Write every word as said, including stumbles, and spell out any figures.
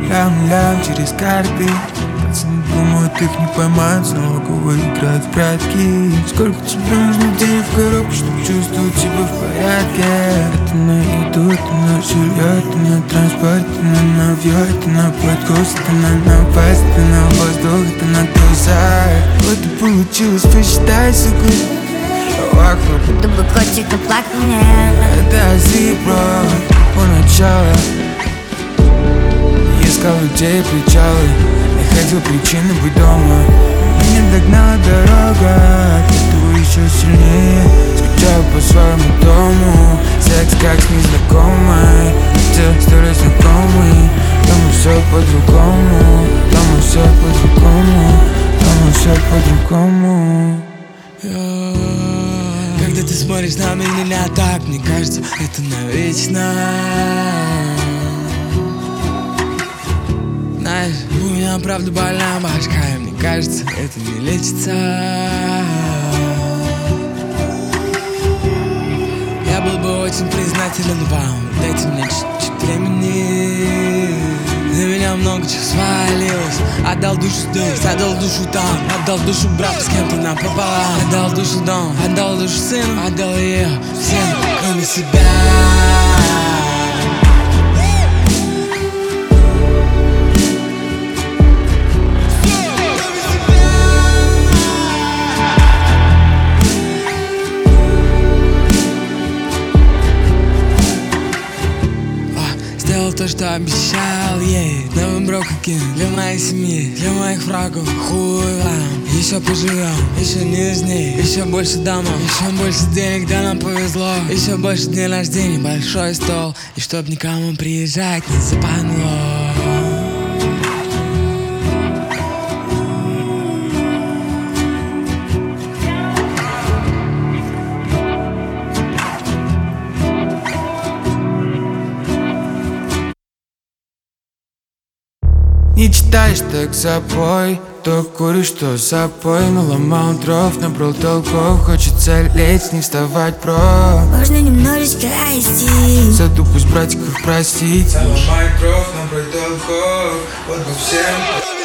Лям-лям через карты. Пацаны думают, их не поймают, снова губы играют в прятки. Сколько тебе нужно денег в коробку, чтобы чувствовать себя в порядке? Это на еду, это на жилье, это на транспорт, это на навье, это на подкос, это на напасть, это на воздух, это на тусах. Вот и получилось, посчитай, сука. Вокруг будто бы котик оплакал мне. Это зипро поначалу. Я искал людей причалы, находил причины быть дома. Меня догнала дорога, от этого еще сильнее. Скучаю по своему дому, секс как с незнакомой. Те стали знакомы, дома все по-другому. Дома все по-другому, дома все по-другому. Когда ты смотришь на меня так, мне кажется, это навечно. Знаешь, у меня правда больная башка, и мне кажется, это не лечится. Я был бы очень признателен вам, дайте мне чуть-чуть времени. На меня много чего свалилось. Отдал душу здесь, отдал душу там, отдал душу брату с кем-то напополам. Отдал душу дом, отдал душу сыну, отдал ее всем, кроме себя. Сделал то, что обещал ей. Новый брок кину для моей семьи, для моих врагов. Хуй вам, еще поживем, еще нежней, еще больше домов, еще больше денег, да нам повезло. Еще больше дней рождения, большой стол, и чтоб никому приезжать не западло. Не читаешь, так запой. То куришь, что запой. Наломал дров, набрал толков. Хочется лечь, не вставать, бро. Можно немножечко расти. За тупость братиков простить. Наломать дров, набрать толков. Вот бы всем.